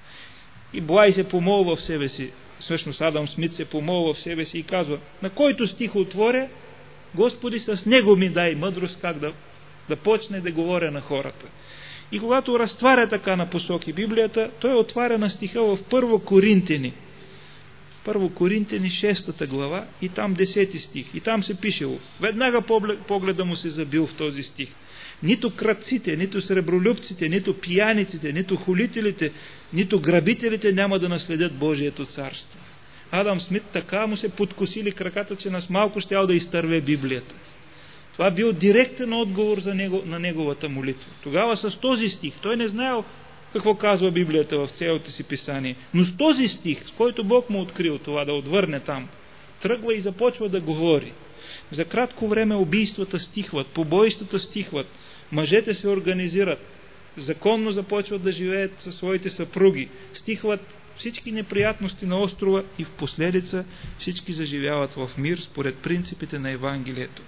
И Блай се помолва в себе си, всъщност Адам Смит се помолва в себе си и казва: на който стих отворя, Господи, с него ми дай мъдрост как да, да почне да говоря на хората. И когато разтваря така на посоки Библията, той отваря на стиха в Първо Коринтени. Първо Коринтени, шестата глава, и там десети стих. И там се пишело. Веднага погледа му се забил в този стих. Нито крадците, нито сребролюбците, нито пияниците, нито хулителите, нито грабителите няма да наследят Божието царство. Адам Смит така му се подкосили краката, че нас малко щял да изтърве Библията. Това бил директен отговор за него, на неговата молитва. Тогава с този стих, той не знаел какво казва Библията в цялото си писание, но с този стих, с който Бог му открил това да отвърне там, тръгва и започва да говори. За кратко време убийствата стихват, побоищата стихват, мъжете се организират, законно започват да живеят със своите съпруги, стихват всички неприятности на острова и в последица всички заживяват в мир според принципите на Евангелието.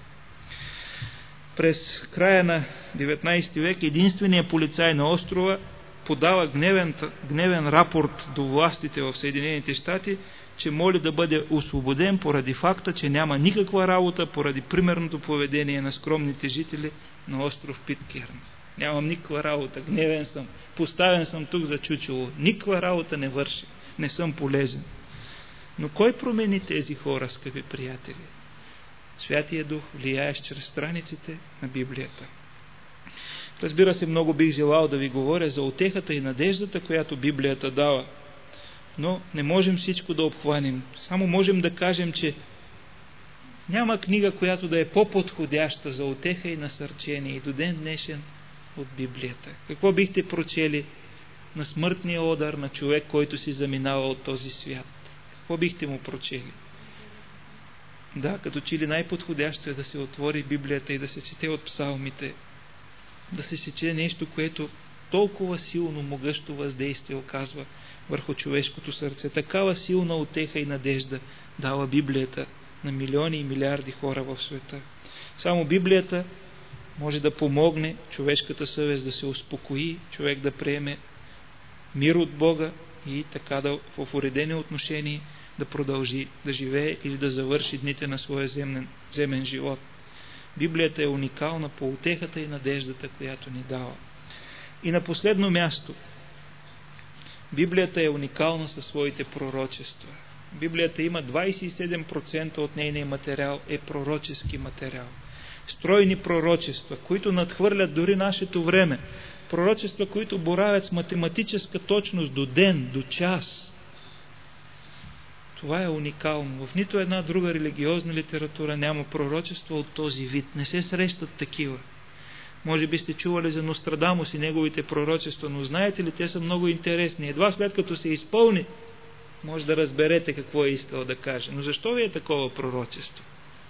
През края на деветнадесети век единственият полицай на острова подава гневен, гневен рапорт до властите в Съединените щати, че моли да бъде освободен поради факта, че няма никаква работа поради примерното поведение на скромните жители на остров Питкерн. Нямам никаква работа, гневен съм, поставен съм тук за чучело, никаква работа не върши, не съм полезен. Но кой промени тези хора, скъпи приятели? Святия Дух, влияещ чрез страниците на Библията. Разбира се, много бих желал да ви говоря за утехата и надеждата, която Библията дава. Но не можем всичко да обхванем. Само можем да кажем, че няма книга, която да е по-подходяща за утеха и насърчение и до ден днешен от Библията. Какво бихте прочели на смъртния удар на човек, който си заминава от този свят? Какво бихте му прочели? Да, като че ли най-подходящо е да се отвори Библията и да се чете от псалмите, да се сече нещо, което толкова силно, могъщо въздействие оказва върху човешкото сърце. Такава силна утеха и надежда дава Библията на милиони и милиарди хора в света. Само Библията може да помогне човешката съвест да се успокои, човек да приеме мир от Бога и така да в уредени отношения да продължи да живее или да завърши дните на своя земен, земен живот. Библията е уникална по утехата и надеждата, която ни дава. И на последно място, Библията е уникална със своите пророчества. Библията има двадесет и седем процента от нейния материал е пророчески материал. Стройни пророчества, които надхвърлят дори нашето време. Пророчества, които боравят с математическа точност до ден, до час. Това е уникално. В нито една друга религиозна литература няма пророчество от този вид. Не се срещат такива. Може би сте чували за Нострадамус и неговите пророчества, но знаете ли, те са много интересни. Едва след като се изпълни, може да разберете какво е искал да каже. Но защо ви е такова пророчество?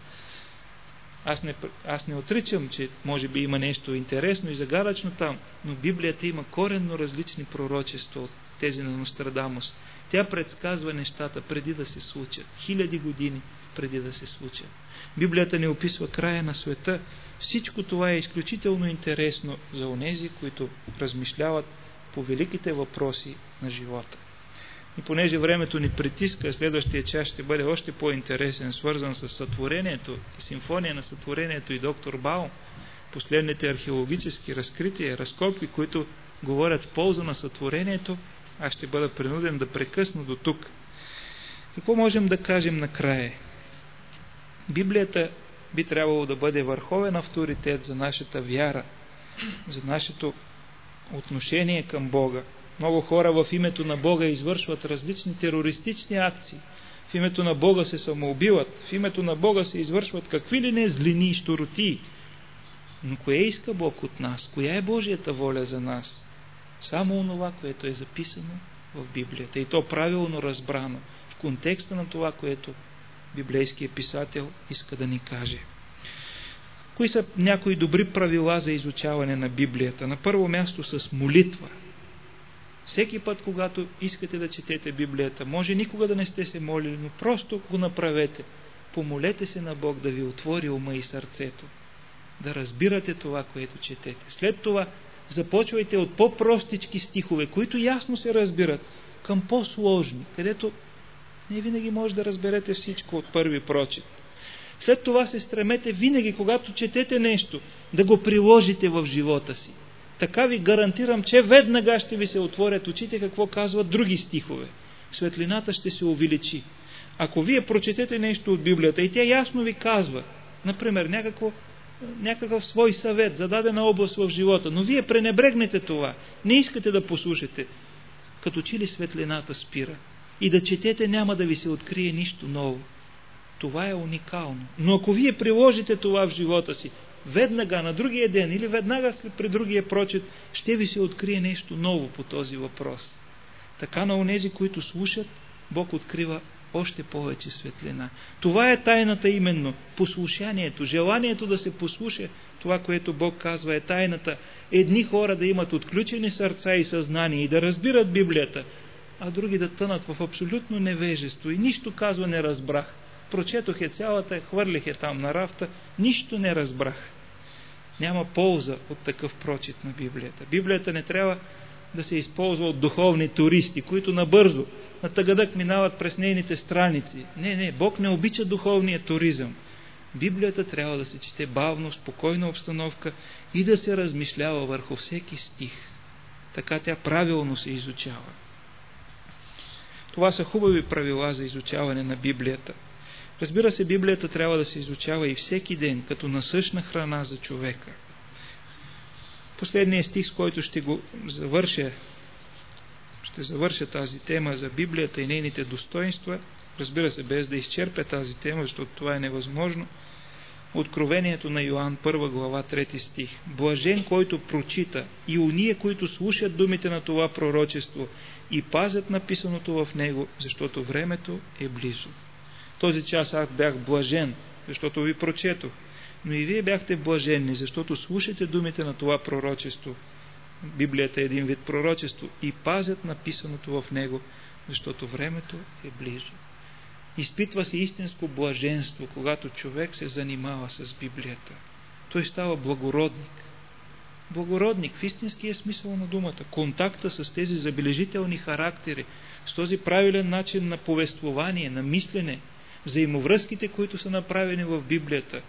Аз не, аз не отричам, че може би има нещо интересно и загадъчно там, но Библията има коренно различни пророчества от тези на Нострадамус. Тя предсказва нещата преди да се случат. Хиляди години преди да се случат. Библията не описва края на света. Всичко това е изключително интересно за онези, които размишляват по великите въпроси на живота. И понеже времето ни притиска, следващия час ще бъде още по-интересен, свързан с сътворението, симфония на сътворението и доктор Баум, последните археологически разкрития, разкопки, които говорят в полза на сътворението, аз ще бъда принуден да прекъсна до тук. Какво можем да кажем накрая? Библията би трябвало да бъде върховен авторитет за нашата вяра, за нашето отношение към Бога. Много хора в името на Бога извършват различни терористични акции. В името на Бога се самоубиват. В името на Бога се извършват какви ли не злини и щуротии. Но кое иска Бог от нас? Коя е Божията воля за нас? Само онова, което е записано в Библията. И то правилно разбрано в контекста на това, което библейският писател иска да ни каже. Кои са някои добри правила за изучаване на Библията? На първо място с молитва. Всеки път, когато искате да четете Библията, може никога да не сте се молили, но просто го направете. Помолете се на Бог да ви отвори ума и сърцето, да разбирате това, което четете. След това започвайте от по-простички стихове, които ясно се разбират, към по-сложни, където не винаги може да разберете всичко от първи прочит. След това се стремете винаги, когато четете нещо, да го приложите в живота си. Така ви гарантирам, че веднага ще ви се отворят очите какво казват други стихове. Светлината ще се увеличи. Ако вие прочетете нещо от Библията и тя ясно ви казва, например, някакво, някакъв свой съвет за дадена област в живота, но вие пренебрегнете това, не искате да послушате, като че ли светлината спира. И да четете няма да ви се открие нищо ново. Това е уникално. Но ако вие приложите това в живота си, веднага на другия ден или веднага след при другия прочит, ще ви се открие нещо ново по този въпрос. Така на онези, които слушат, Бог открива още повече светлина. Това е тайната именно. Послушанието, желанието да се послуша това, което Бог казва, е тайната. Едни хора да имат отключени сърца и съзнание и да разбират Библията, а други да тънат в абсолютно невежество и нищо казва не разбрах. Прочетох е цялата, хвърлих е там на рафта, нищо не разбрах. Няма полза от такъв прочит на Библията. Библията не трябва да се използва от духовни туристи, които набързо, на тъгъдък минават през нейните страници. Не, не, Бог не обича духовния туризъм. Библията трябва да се чете бавно, спокойна обстановка и да се размишлява върху всеки стих. Така тя правилно се изучава. Това са хубави правила за изучаване на Библията. Разбира се, Библията трябва да се изучава и всеки ден, като насъщна храна за човека. Последният стих, с който ще го завърша, ще завърша тази тема за Библията и нейните достоинства, разбира се, без да изчерпя тази тема, защото това е невъзможно. Откровението на Йоан, първа глава, трети стих. Блажен, който прочита, и уния, които слушат думите на това пророчество и пазят написаното в него, защото времето е близо. Този час аз бях блажен, защото ви прочетох, но и вие бяхте блаженни, защото слушате думите на това пророчество. Библията е един вид пророчество и пазят написаното в него, защото времето е близо. Изпитва се истинско блаженство, когато човек се занимава с Библията. Той става благородник. Благородник в истинския смисъл на думата. Контакта с тези забележителни характери, с този правилен начин на повествование, на мислене, взаимовръзките, които са направени в Библията,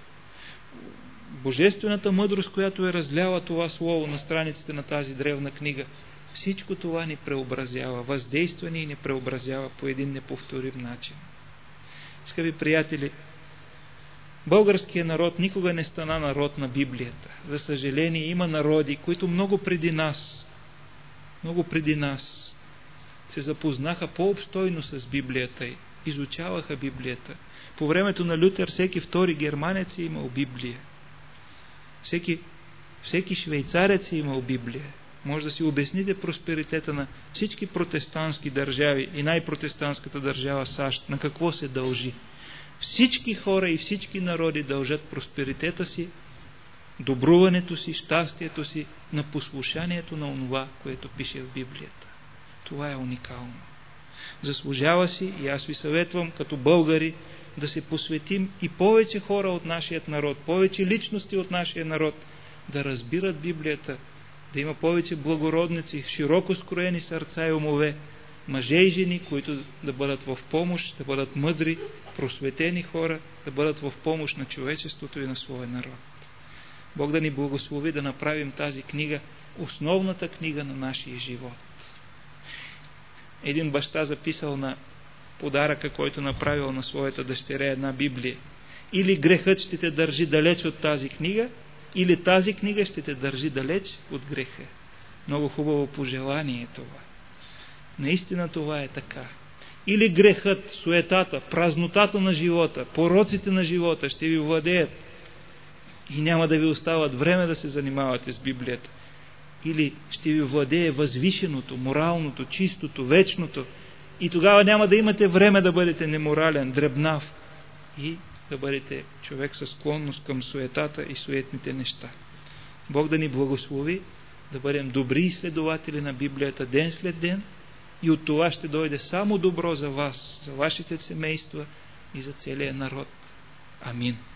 божествената мъдрост, която е разляла това слово на страниците на тази древна книга. Всичко това ни преобразява, въздейства ни и ни преобразява по един неповторим начин. Скъпи приятели, българският народ никога не стана народ на Библията. За съжаление, има народи, които много преди нас, много преди нас се запознаха по-обстойно с Библията и изучаваха Библията. По времето на Лютер всеки втори германец е имал Библия. Всеки, всеки швейцарец е имал Библия. Може да си обясните просперитета на всички протестантски държави и най-протестантската държава САЩ. На какво се дължи? Всички хора и всички народи дължат просперитета си, добруването си, щастието си на послушанието на онова, което пише в Библията. Това е уникално. Заслужава си, и аз ви съветвам като българи, да се посветим и повече хора от нашият народ, повече личности от нашия народ, да разбират Библията, да има повече благородници, широко скроени сърца и умове, мъже и жени, които да бъдат в помощ, да бъдат мъдри, просветени хора, да бъдат в помощ на човечеството и на своя народ. Бог да ни благослови да направим тази книга основната книга на нашия живот. Един баща записал на подаръка, който направил на своята дъщеря една Библия: или грехът ще те държи далеч от тази книга, или тази книга ще те държи далеч от греха. Много хубаво пожелание е това. Наистина това е така. Или грехът, суетата, празнотата на живота, пороците на живота ще ви владеят и няма да ви остават време да се занимавате с Библията. Или ще ви владее възвишеното, моралното, чистото, вечното, и тогава няма да имате време да бъдете неморален, дребнав и да бъдете човек със склонност към суетата и суетните неща. Бог да ни благослови да бъдем добри изследователи на Библията ден след ден, и от това ще дойде само добро за вас, за вашите семейства и за целия народ. Амин.